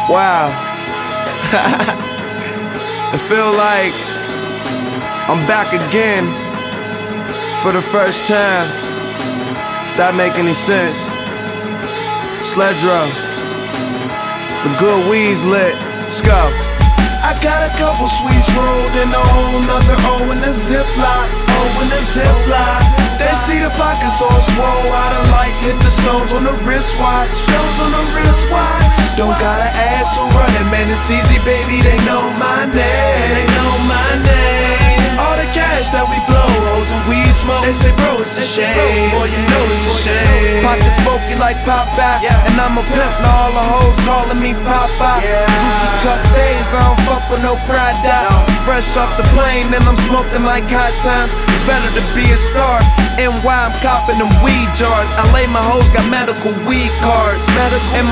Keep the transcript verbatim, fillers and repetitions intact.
Wow. I feel like I'm back again for the first time, if that make any sense. Sledro, the good weed's lit. Let's go. I got a couple sweets rolled in a whole nother O in a Ziploc, O in a Ziploc. They see the pockets all swole, I done like hit the stones on the wristwatch, stones on the wristwatch. Don't gotta ask who running, man, it's easy, baby, they know my name, they know my name. All the cash that we blow, hoes and weed smoke, they say bro, it's a shame, boy, you know it's a shame. Pockets smoky like Popeye, and I'm a pimp, now all the hoes calling me Popeye. Gucci Chuck Tays, I don't fuck with no Prada. Fresh off the plane, and I'm smoking like hot times. It's better to be a star. N Y, I'm copping them weed jars. L A, my hoes got medical weed cards. And